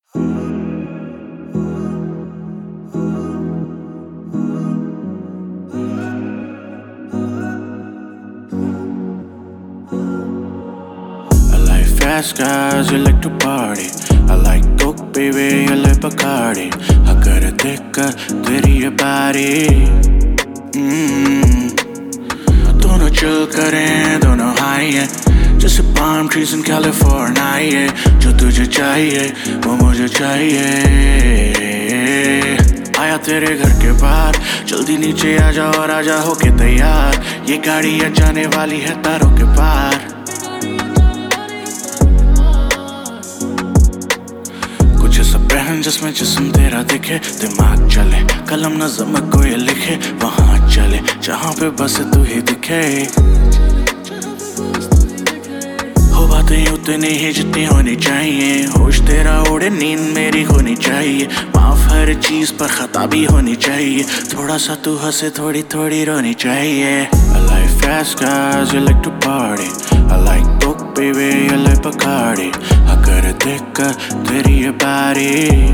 I like fast cars, you like to party. I like coke, baby, you like Bacardi. अगर देखकर तेरी ये बारी दोनों chill करें, दोनों high है जैसे palm trees in California. जो तुझे चाहिए वो मुझे चाहिए. आया तेरे घर के बाहर, जल्दी नीचे आ जा और आजा होके तैयार. ये गाड़ी है जाने वाली है तारों के पार. कुछ ऐसा पहन जिसमें जिस्म तेरा दिखे, दिमाग चले कलम नज़म को ये लिखे. वहाँ चले जहाँ पे बस तू ही दिखे. हो बातें उतनी ही जितनी होनी चाहिए. होश तेरा उड़े नींद मेरी होनी चाहिए. माफ हर चीज पर खता भी होनी चाहिए. थोड़ा सा तू हंसे थोड़ी थोड़ी रोनी चाहिए. I like fast cars, you like to party. I like coke, baby, you like Bacardi. अगर देखकर तेरी ये बारी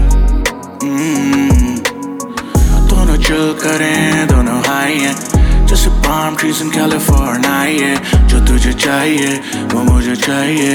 दोनों chill करें, दोनों high हैं जैसे palm trees in California. जो तुझे चाहिए वो मुझे चाहिए.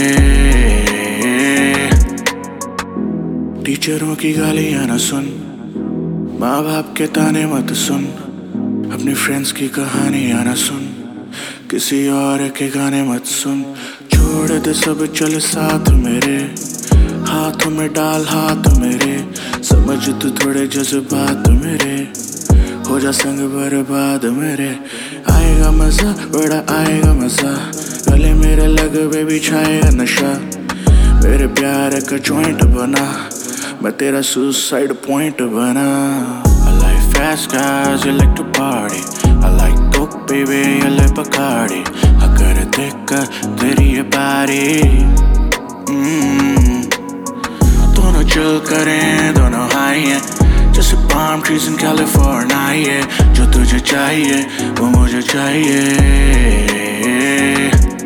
टीचरों की गालियां न सुन, माँ बाप के ताने मत सुन. अपने फ्रेंड्स की कहानियां न सुन, किसी और के गाने मत सुन. छोड़ दे सब चल साथ मेरे, हाथों में डाल हाथ मेरे. समझ तू थोड़े जज्बात मेरे, हो जा संग बर्बाद मेरे. आएगा मजा बड़ा आएगा मजा, गले मेरे लग बेबी छाएगा नशा. मेरे प्यार का जॉइंट बना, मैं तेरा सुसाइड पॉइंट बना. I like fast cars, you like to party. I like coke, baby, you like Bacardi. अगर देखकर तेरी ये बारी दोनों chill करें, दोनों high हैं जैसे palm trees in California. जो तुझे चाहिए वो मुझे चाहिए.